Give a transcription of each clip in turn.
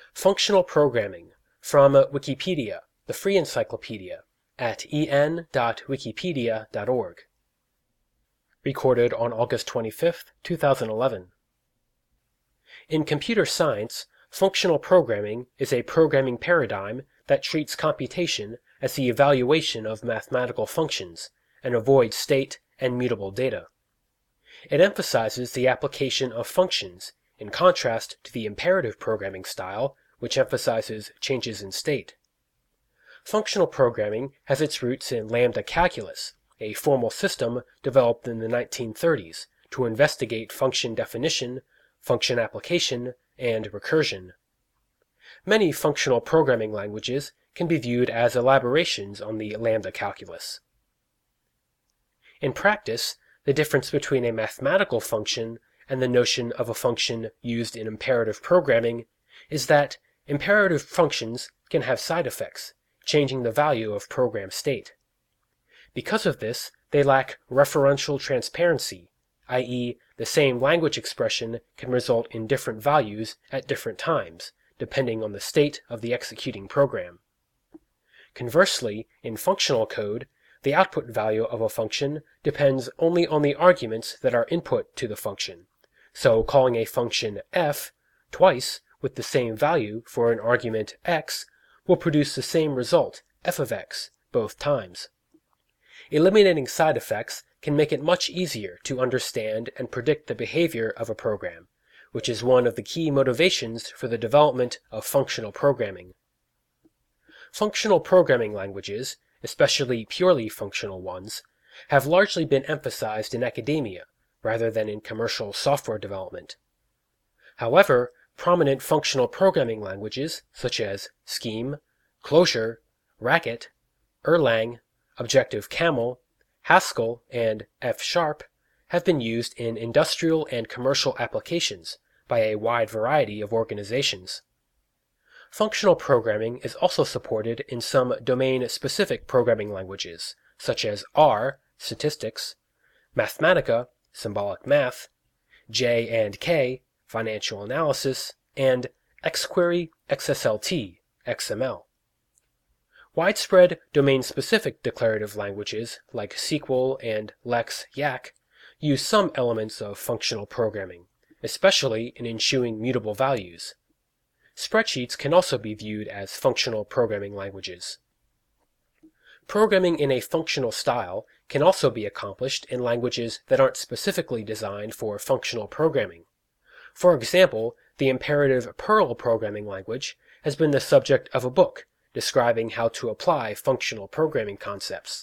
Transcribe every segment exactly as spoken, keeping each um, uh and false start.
Functional Programming from Wikipedia, the free encyclopedia, at e n dot wikipedia dot org. Recorded on August twenty-fifth, two thousand eleven. In computer science, functional programming is a programming paradigm that treats computation as the evaluation of mathematical functions and avoids state and mutable data. It emphasizes the application of functions, in contrast to the imperative programming style, which emphasizes changes in state. Functional programming has its roots in lambda calculus, a formal system developed in the nineteen thirties to investigate function definition, function application, and recursion. Many functional programming languages can be viewed as elaborations on the lambda calculus. In practice, the difference between a mathematical function and the notion of a function used in imperative programming is that imperative functions can have side effects, changing the value of program state. Because of this, they lack referential transparency, that is, the same language expression can result in different values at different times, depending on the state of the executing program. Conversely, in functional code, the output value of a function depends only on the arguments that are input to the function, so calling a function f twice with the same value for an argument x will produce the same result, f of x, both times. Eliminating side effects can make it much easier to understand and predict the behavior of a program, which is one of the key motivations for the development of functional programming. Functional programming languages, especially purely functional ones, have largely been emphasized in academia rather than in commercial software development. However, prominent functional programming languages such as Scheme, Clojure, Racket, Erlang, Objective-Camel, Haskell, and F-sharp have been used in industrial and commercial applications by a wide variety of organizations. Functional programming is also supported in some domain-specific programming languages, such as R, statistics, Mathematica, symbolic math, J and K, financial analysis, and Xquery, X S L T, X M L. Widespread domain-specific declarative languages like S Q L and Lex Yak use some elements of functional programming, especially in ensuing mutable values. Spreadsheets can also be viewed as functional programming languages. Programming in a functional style can also be accomplished in languages that aren't specifically designed for functional programming. For example, the imperative Perl programming language has been the subject of a book describing how to apply functional programming concepts.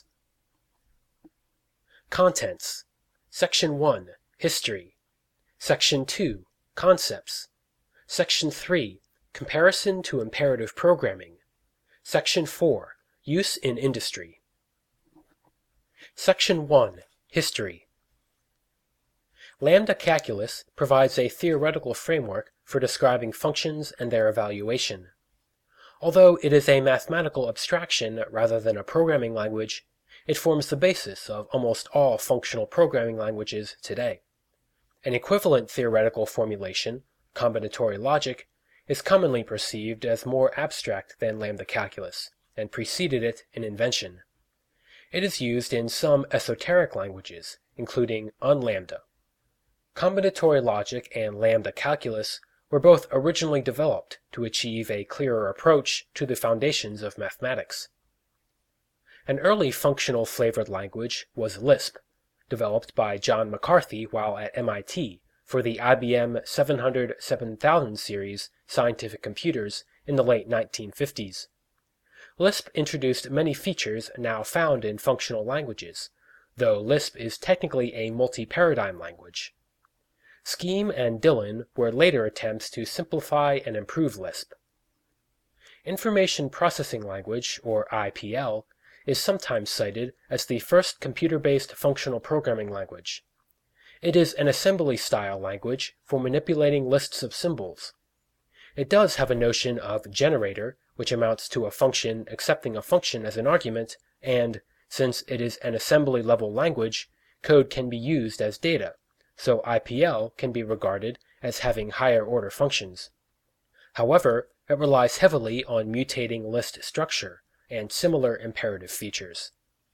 Contents. Section one, History. Section two, Concepts. Section three, Comparison to imperative programming. Section four, Use in industry. Section one, History. Lambda calculus provides a theoretical framework for describing functions and their evaluation. Although it is a mathematical abstraction rather than a programming language, it forms the basis of almost all functional programming languages today. An equivalent theoretical formulation, combinatorial logic, is commonly perceived as more abstract than lambda calculus, and preceded it in invention. It is used in some esoteric languages, including unlambda. Combinatorial logic and lambda calculus were both originally developed to achieve a clearer approach to the foundations of mathematics. An early functional flavored language was Lisp, developed by John McCarthy while at M I T for the I B M seven hundred seven thousand series scientific computers in the late nineteen fifties. Lisp introduced many features now found in functional languages, though Lisp is technically a multi-paradigm language. Scheme and Dylan were later attempts to simplify and improve Lisp. Information Processing Language, or I P L, is sometimes cited as the first computer-based functional programming language. It is an assembly-style language for manipulating lists of symbols. It does have a notion of generator, which amounts to a function accepting a function as an argument, and, since it is an assembly-level language, code can be used as data, so I P L can be regarded as having higher-order functions. However, it relies heavily on mutating list structure and similar imperative features.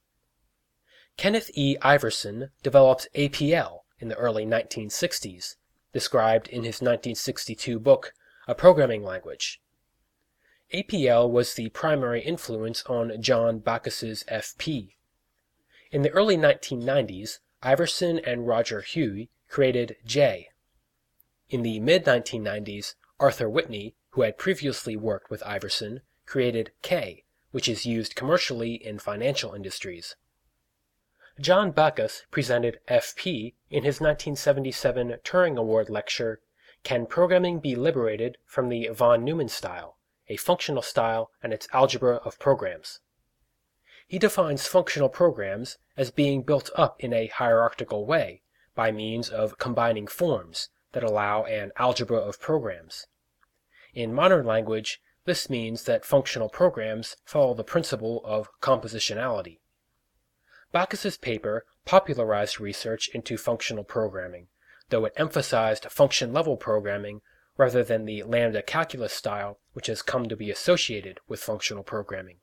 Kenneth E. Iverson developed A P L in the early nineteen sixties, described in his nineteen sixty-two book, A Programming Language. A P L was the primary influence on John Bacchus's F P. In the early nineteen nineties, Iverson and Roger Huey created J. In the mid nineteen nineties, Arthur Whitney, who had previously worked with Iverson, created K, which is used commercially in financial industries. John Bacchus presented F P in his nineteen seventy-seven Turing Award lecture, Can Programming Be Liberated from the von Neumann Style, a Functional Style and its Algebra of Programs? He defines functional programs as being built up in a hierarchical way by means of combining forms that allow an algebra of programs. In modern language, this means that functional programs follow the principle of compositionality. Bacchus's paper popularized research into functional programming, though it emphasized function-level programming rather than the lambda calculus style which has come to be associated with functional programming.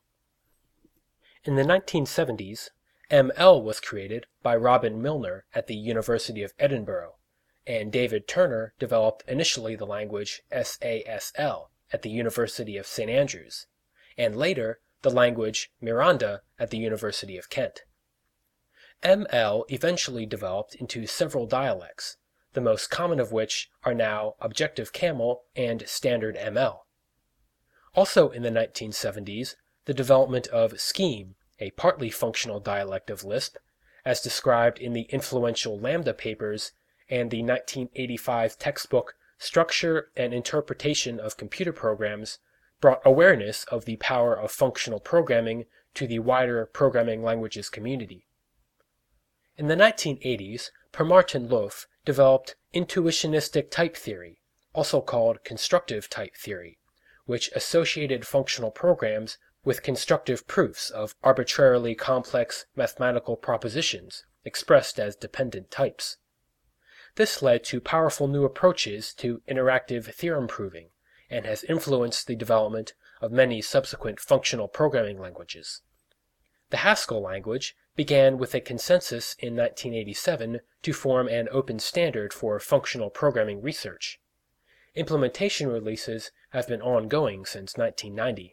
In the nineteen seventies, M L was created by Robin Milner at the University of Edinburgh, and David Turner developed initially the language S A S L at the University of Saint Andrews, and later the language Miranda at the University of Kent. M L eventually developed into several dialects, the most common of which are now Objective-Camel and Standard M L. Also in the nineteen seventies, the development of Scheme, a partly functional dialect of Lisp, as described in the influential Lambda papers and the nineteen eighty-five textbook Structure and Interpretation of Computer Programs, brought awareness of the power of functional programming to the wider programming languages community. In the nineteen eighties, Per Martin Löf developed intuitionistic type theory, also called constructive type theory, which associated functional programs with constructive proofs of arbitrarily complex mathematical propositions expressed as dependent types. This led to powerful new approaches to interactive theorem proving and has influenced the development of many subsequent functional programming languages. The Haskell language began with a consensus in nineteen eighty-seven to form an open standard for functional programming research. Implementation releases have been ongoing since nineteen ninety.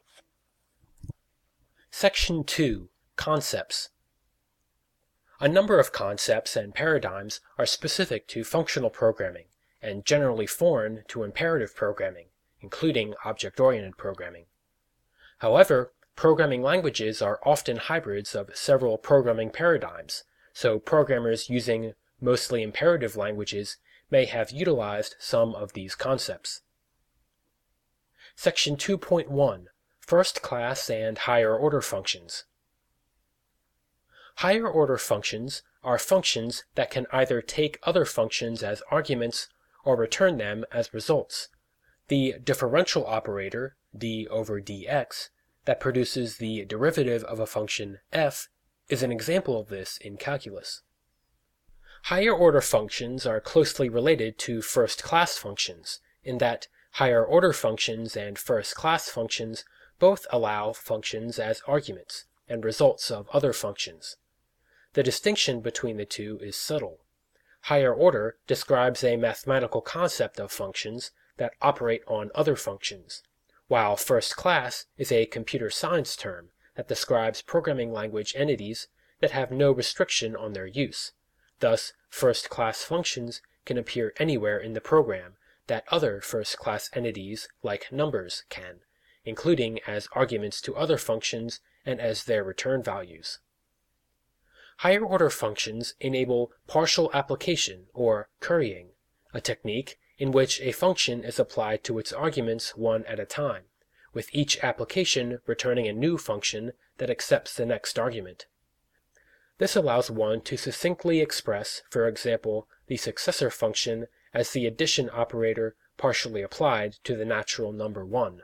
Section two. Concepts. A number of concepts and paradigms are specific to functional programming and generally foreign to imperative programming, including object-oriented programming. However, programming languages are often hybrids of several programming paradigms, so programmers using mostly imperative languages may have utilized some of these concepts. Section two point one. First-class and higher-order functions. Higher-order functions are functions that can either take other functions as arguments or return them as results. The differential operator, d over dx, that produces the derivative of a function f is an example of this in calculus. Higher-order functions are closely related to first-class functions, in that higher-order functions and first-class functions both allow functions as arguments and results of other functions. The distinction between the two is subtle. Higher order describes a mathematical concept of functions that operate on other functions, while first class is a computer science term that describes programming language entities that have no restriction on their use. Thus, first-class functions can appear anywhere in the program that other first-class entities, like numbers, can, including as arguments to other functions and as their return values. Higher-order functions enable partial application, or currying, a technique in which a function is applied to its arguments one at a time, with each application returning a new function that accepts the next argument. This allows one to succinctly express, for example, the successor function as the addition operator partially applied to the natural number one.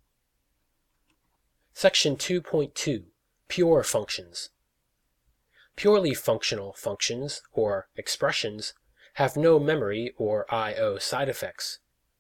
Section two point two. Pure functions. Purely functional functions, or expressions, have no memory or I O side effects.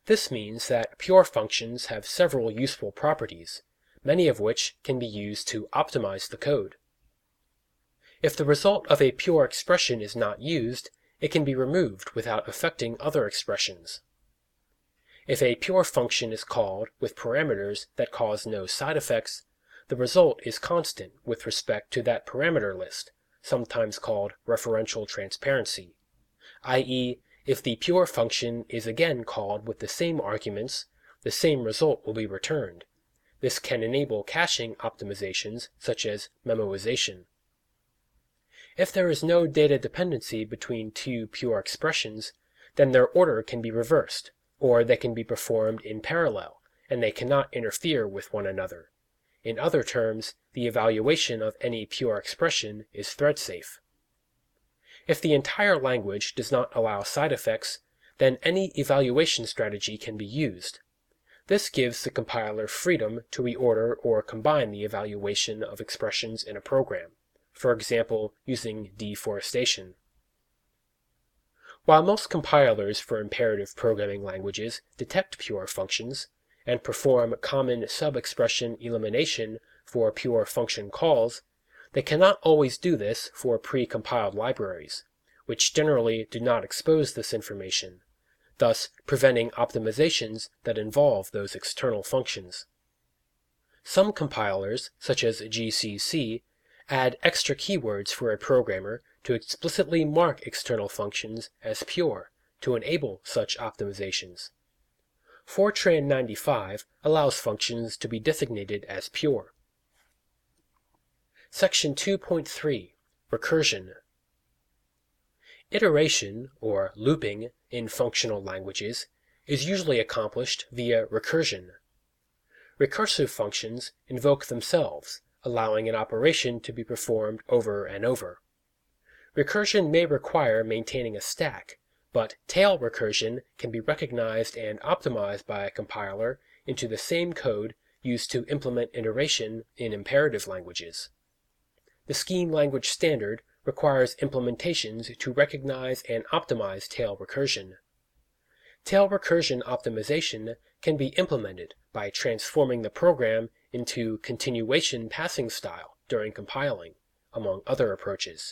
This means that pure functions have several useful properties, many of which can be used to optimize the code. If the result of a pure expression is not used, it can be removed without affecting other expressions. If a pure function is called with parameters that cause no side effects, the result is constant with respect to that parameter list, sometimes called referential transparency, that is, if the pure function is again called with the same arguments, the same result will be returned. This can enable caching optimizations such as memoization. If there is no data dependency between two pure expressions, then their order can be reversed, or they can be performed in parallel, and they cannot interfere with one another. In other terms, the evaluation of any pure expression is thread-safe. If the entire language does not allow side effects, then any evaluation strategy can be used. This gives the compiler freedom to reorder or combine the evaluation of expressions in a program, for example, using deforestation. While most compilers for imperative programming languages detect pure functions and perform common sub-expression elimination for pure function calls, they cannot always do this for pre-compiled libraries, which generally do not expose this information, thus preventing optimizations that involve those external functions. Some compilers, such as G C C, add extra keywords for a programmer to explicitly mark external functions as pure to enable such optimizations. Fortran ninety-five allows functions to be designated as pure. Section two point three. Recursion. Iteration, or looping, in functional languages is usually accomplished via recursion. Recursive functions invoke themselves, allowing an operation to be performed over and over. Recursion may require maintaining a stack, but tail recursion can be recognized and optimized by a compiler into the same code used to implement iteration in imperative languages. The Scheme Language Standard requires implementations to recognize and optimize tail recursion. Tail recursion optimization can be implemented by transforming the program into continuation passing style during compiling, among other approaches.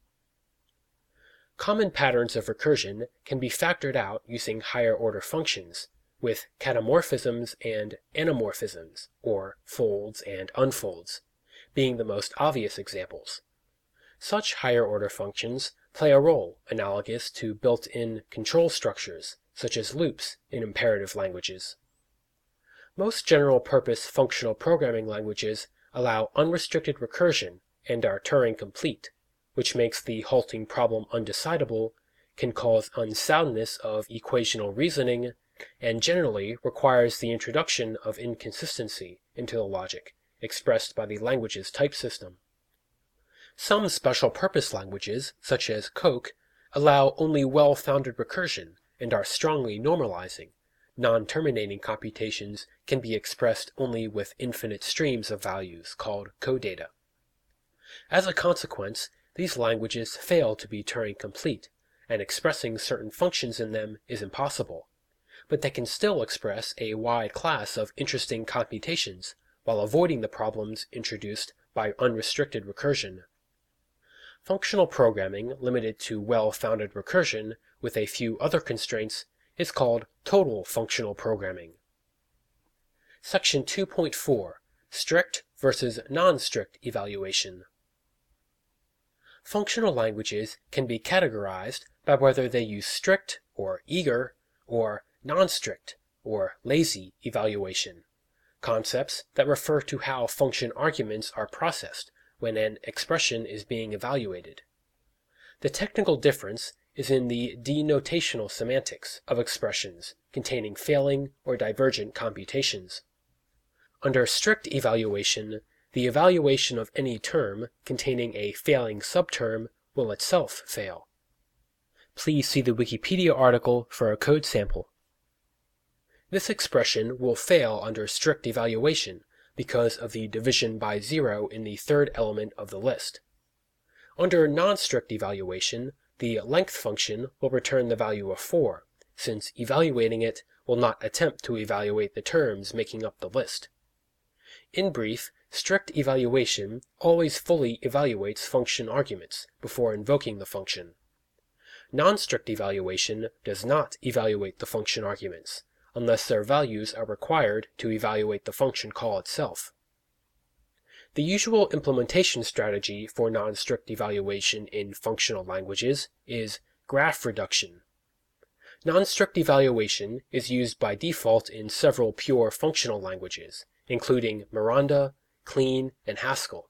Common patterns of recursion can be factored out using higher-order functions, with catamorphisms and anamorphisms, or folds and unfolds, being the most obvious examples. Such higher-order functions play a role analogous to built-in control structures, such as loops in imperative languages. Most general-purpose functional programming languages allow unrestricted recursion and are Turing complete, which makes the halting problem undecidable, can cause unsoundness of equational reasoning, and generally requires the introduction of inconsistency into the logic expressed by the language's type system. Some special-purpose languages, such as Coq, allow only well-founded recursion and are strongly normalizing. Non-terminating computations can be expressed only with infinite streams of values called codata. As a consequence, these languages fail to be Turing complete, and expressing certain functions in them is impossible. But they can still express a wide class of interesting computations while avoiding the problems introduced by unrestricted recursion. Functional programming limited to well-founded recursion with a few other constraints is called total functional programming. Section two point four. Strict versus non-strict evaluation. Functional languages can be categorized by whether they use strict or eager or non-strict or lazy evaluation, concepts that refer to how function arguments are processed when an expression is being evaluated. The technical difference is in the denotational semantics of expressions containing failing or divergent computations. Under strict evaluation, the evaluation of any term containing a failing subterm will itself fail. Please see the Wikipedia article for a code sample. This expression will fail under strict evaluation because of the division by zero in the third element of the list. Under non-strict evaluation, the length function will return the value of four, since evaluating it will will not attempt to evaluate the terms making up the list. In brief, strict evaluation always fully evaluates function arguments before invoking the function. Non-strict evaluation does not evaluate the function arguments, unless their values are required to evaluate the function call itself. The usual implementation strategy for non-strict evaluation in functional languages is graph reduction. Non-strict evaluation is used by default in several pure functional languages, including Miranda, Clean, and Haskell.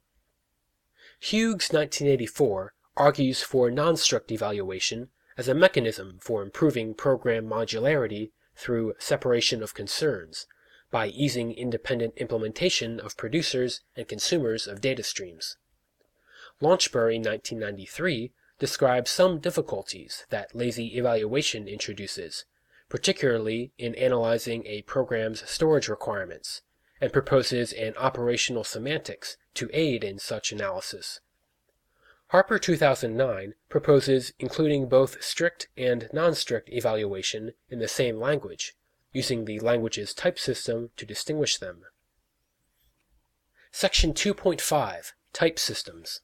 Hughes nineteen eighty-four argues for non-strict evaluation as a mechanism for improving program modularity through separation of concerns, by easing independent implementation of producers and consumers of data streams. Launchbury nineteen ninety-three describes some difficulties that lazy evaluation introduces, particularly in analyzing a program's storage requirements, and proposes an operational semantics to aid in such analysis. Harper two thousand nine proposes including both strict and non-strict evaluation in the same language, using the language's type system to distinguish them. Section two point five, Type Systems.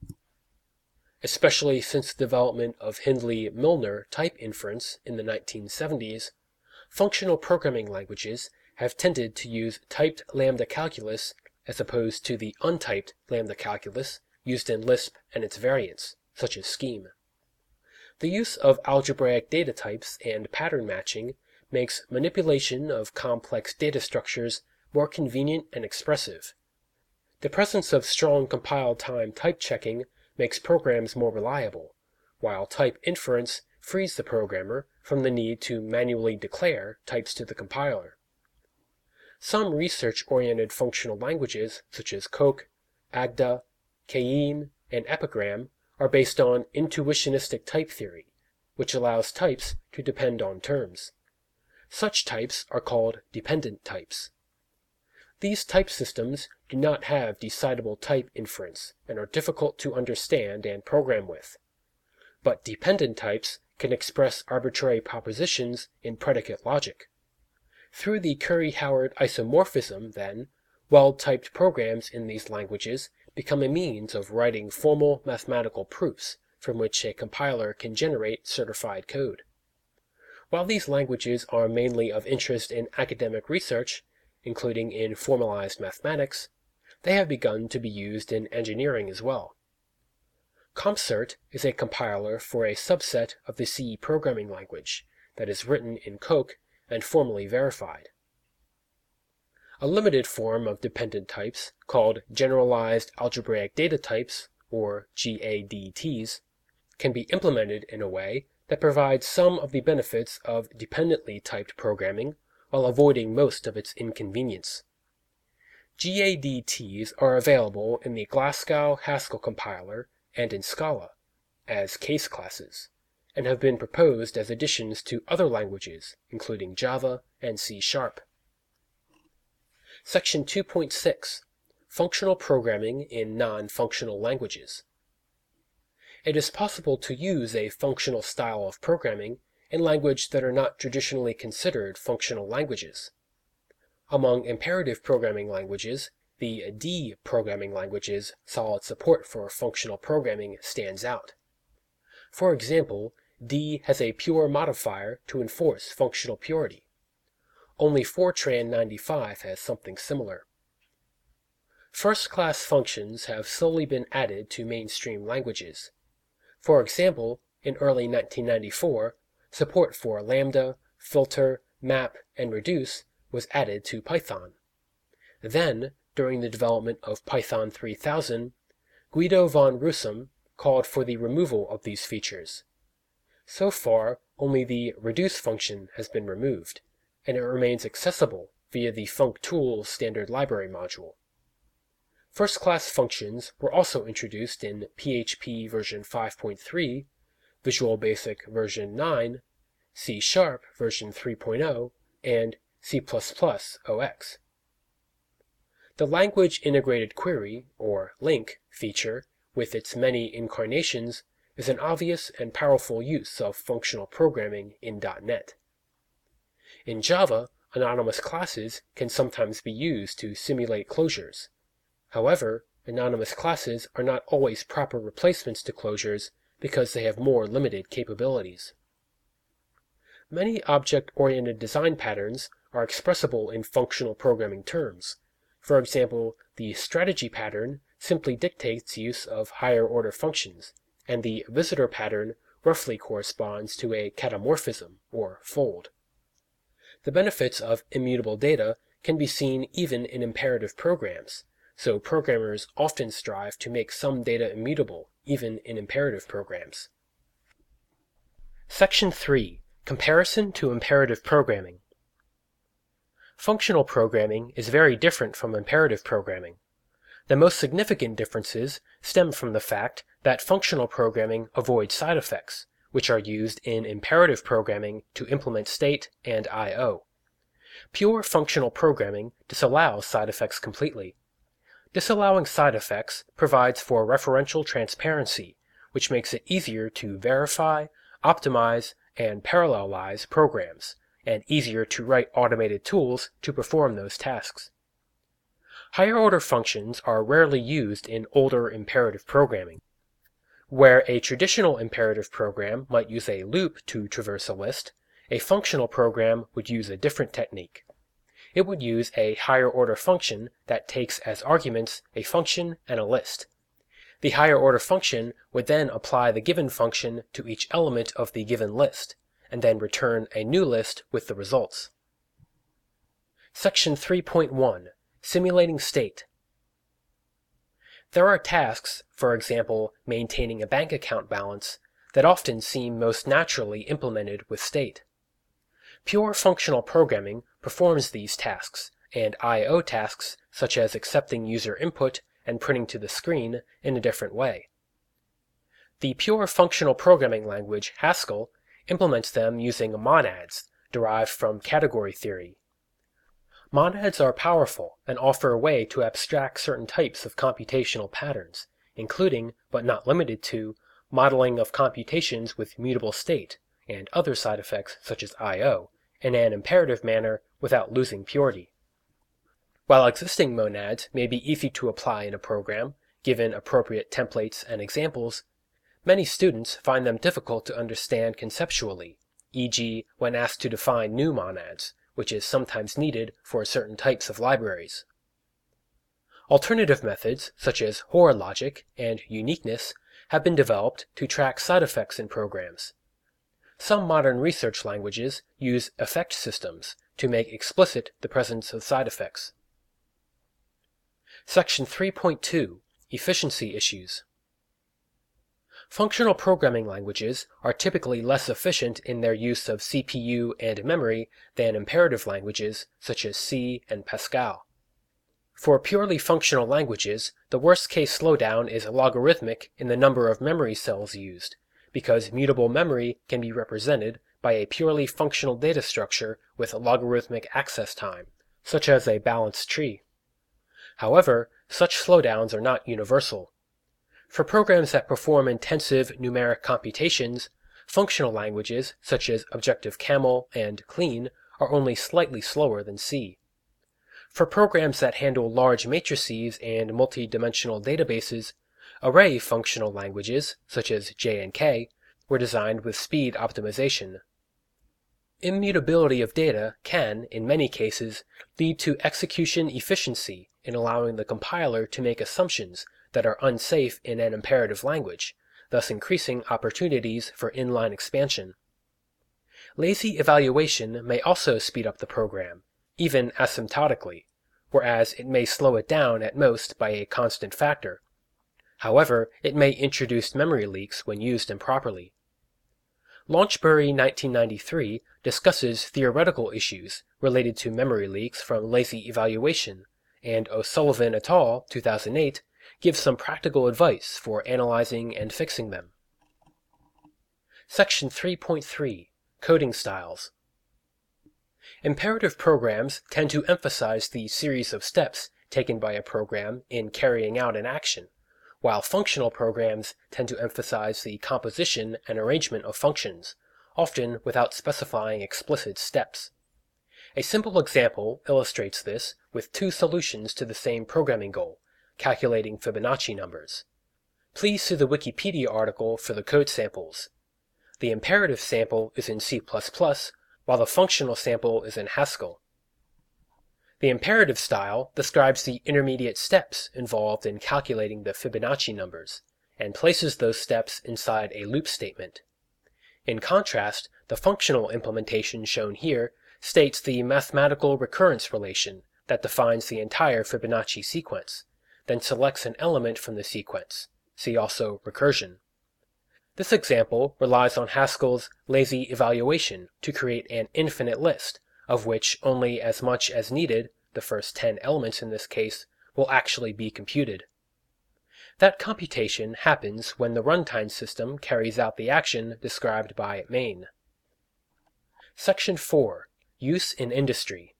Especially since the development of Hindley-Milner type inference in the nineteen seventies, functional programming languages have tended to use typed lambda calculus as opposed to the untyped lambda calculus used in Lisp and its variants, such as Scheme. The use of algebraic data types and pattern matching makes manipulation of complex data structures more convenient and expressive. The presence of strong compile time type checking makes programs more reliable, while type inference frees the programmer from the need to manually declare types to the compiler. Some research-oriented functional languages, such as Coq, Agda, Cayenne, and Epigram, are based on intuitionistic type theory, which allows types to depend on terms. Such types are called dependent types. These type systems do not have decidable type inference and are difficult to understand and program with. But dependent types can express arbitrary propositions in predicate logic. Through the Curry-Howard isomorphism, then, well-typed programs in these languages become a means of writing formal mathematical proofs from which a compiler can generate certified code. While these languages are mainly of interest in academic research, including in formalized mathematics, they have begun to be used in engineering as well. CompCert is a compiler for a subset of the C programming language that is written in Coq and formally verified. A limited form of dependent types, called Generalized Algebraic Data Types, or G A D Ts, can be implemented in a way that provides some of the benefits of dependently typed programming while avoiding most of its inconvenience. G A D Ts are available in the Glasgow Haskell compiler and in Scala as case classes, and have been proposed as additions to other languages, including Java and C Sharp. Section two point six, Functional Programming in Non-Functional Languages. It is possible to use a functional style of programming in languages that are not traditionally considered functional languages. Among imperative programming languages, the D programming language's solid support for functional programming stands out. For example, D has a pure modifier to enforce functional purity. Only Fortran ninety-five has something similar. First-class functions have slowly been added to mainstream languages. For example, in early nineteen ninety-four, support for lambda, filter, map, and reduce was added to Python. Then, during the development of Python three thousand, Guido von Rossum called for the removal of these features. So far, only the reduce function has been removed, and it remains accessible via the functools standard library module. First-class functions were also introduced in P H P version five point three, Visual Basic version nine, C Sharp version three point oh, and C plus plus O X. The Language Integrated Query, or LINQ, feature, with its many incarnations, is an obvious and powerful use of functional programming in dot net. In Java, anonymous classes can sometimes be used to simulate closures. However, anonymous classes are not always proper replacements to closures because they have more limited capabilities. Many object-oriented design patterns are expressible in functional programming terms. For example, the strategy pattern simply dictates use of higher-order functions, and the visitor pattern roughly corresponds to a catamorphism, or fold. The benefits of immutable data can be seen even in imperative programs, so programmers often strive to make some data immutable, even in imperative programs. Section three. Comparison to imperative programming. Functional programming is very different from imperative programming. The most significant differences stem from the fact that functional programming avoids side effects, which are used in imperative programming to implement state and I O. Pure functional programming disallows side effects completely. Disallowing side effects provides for referential transparency, which makes it easier to verify, optimize, and parallelize programs, and easier to write automated tools to perform those tasks. Higher-order functions are rarely used in older imperative programming. Where a traditional imperative program might use a loop to traverse a list, a functional program would use a different technique. It would use a higher-order function that takes as arguments a function and a list. The higher-order function would then apply the given function to each element of the given list, and then return a new list with the results. Section three point one. Simulating state. There are tasks, for example, maintaining a bank account balance, that often seem most naturally implemented with state. Pure functional programming performs these tasks, and I O tasks, such as accepting user input and printing to the screen, in a different way. The pure functional programming language, Haskell, implements them using monads, derived from category theory. Monads are powerful and offer a way to abstract certain types of computational patterns, including, but not limited to, modeling of computations with mutable state, and other side effects such as I O, in an imperative manner without losing purity. While existing monads may be easy to apply in a program, given appropriate templates and examples, many students find them difficult to understand conceptually, for example when asked to define new monads, which is sometimes needed for certain types of libraries. Alternative methods, such as Hoare logic and uniqueness, have been developed to track side effects in programs. Some modern research languages use effect systems to make explicit the presence of side effects. Section three point two. Efficiency issues. Functional programming languages are typically less efficient in their use of C P U and memory than imperative languages such as C and Pascal. For purely functional languages, the worst-case slowdown is logarithmic in the number of memory cells used, because mutable memory can be represented by a purely functional data structure with logarithmic access time, such as a balanced tree. However, such slowdowns are not universal. For programs that perform intensive numeric computations, functional languages such as Objective-Camel and Clean are only slightly slower than C. For programs that handle large matrices and multi-dimensional databases, array functional languages such as J and K were designed with speed optimization. Immutability of data can, in many cases, lead to execution efficiency in allowing the compiler to make assumptions that are unsafe in an imperative language, thus increasing opportunities for inline expansion. Lazy evaluation may also speed up the program, even asymptotically, whereas it may slow it down at most by a constant factor. However, it may introduce memory leaks when used improperly. Launchbury nineteen ninety-three discusses theoretical issues related to memory leaks from lazy evaluation, and O'Sullivan et al. two thousand eight gives some practical advice for analyzing and fixing them. Section three point three. Coding styles. Imperative programs tend to emphasize the series of steps taken by a program in carrying out an action, while functional programs tend to emphasize the composition and arrangement of functions, often without specifying explicit steps. A simple example illustrates this with two solutions to the same programming goal, calculating Fibonacci numbers. Please see the Wikipedia article for the code samples. The imperative sample is in C plus plus, while the functional sample is in Haskell. The imperative style describes the intermediate steps involved in calculating the Fibonacci numbers, and places those steps inside a loop statement. In contrast, the functional implementation shown here states the mathematical recurrence relation that defines the entire Fibonacci sequence, then selects an element from the sequence. See also recursion. This example relies on Haskell's lazy evaluation to create an infinite list, of which only as much as needed, the first ten elements in this case, will actually be computed. That computation happens when the runtime system carries out the action described by main. Section four. Use in industry.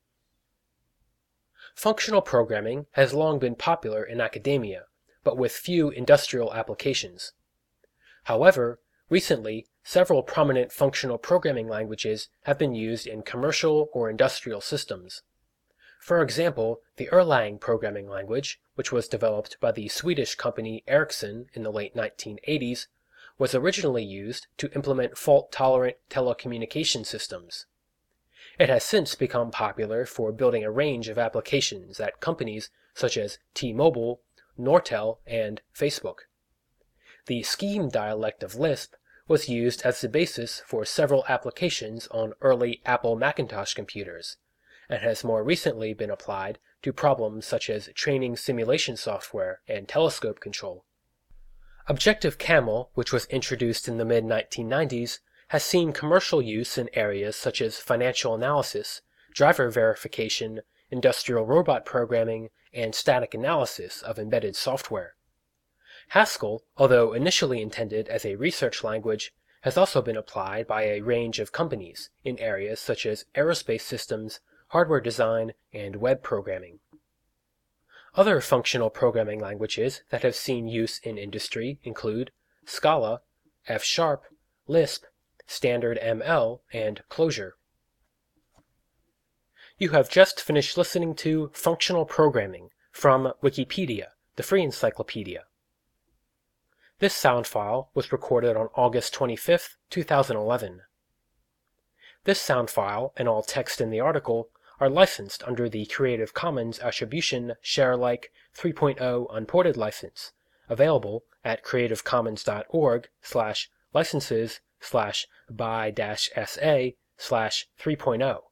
Functional programming has long been popular in academia, but with few industrial applications. However, recently, several prominent functional programming languages have been used in commercial or industrial systems. For example, the Erlang programming language, which was developed by the Swedish company Ericsson in the late nineteen eighties, was originally used to implement fault-tolerant telecommunication systems. It has since become popular for building a range of applications at companies such as T-Mobile, Nortel, and Facebook. The Scheme dialect of Lisp was used as the basis for several applications on early Apple Macintosh computers, and has more recently been applied to problems such as training simulation software and telescope control. Objective-Camel, which was introduced in the mid nineteen nineties, has seen commercial use in areas such as financial analysis, driver verification, industrial robot programming, and static analysis of embedded software. Haskell, although initially intended as a research language, has also been applied by a range of companies in areas such as aerospace systems, hardware design, and web programming. Other functional programming languages that have seen use in industry include Scala, F Sharp, Lisp, Standard M L, and Clojure. You have just finished listening to Functional Programming from Wikipedia, the free encyclopedia. This sound file was recorded on August twenty-fifth, two thousand eleven. This sound file and all text in the article are licensed under the Creative Commons Attribution Share Alike three point oh Unported license, available at creativecommons.org slash licenses slash by dash sa slash 3.0.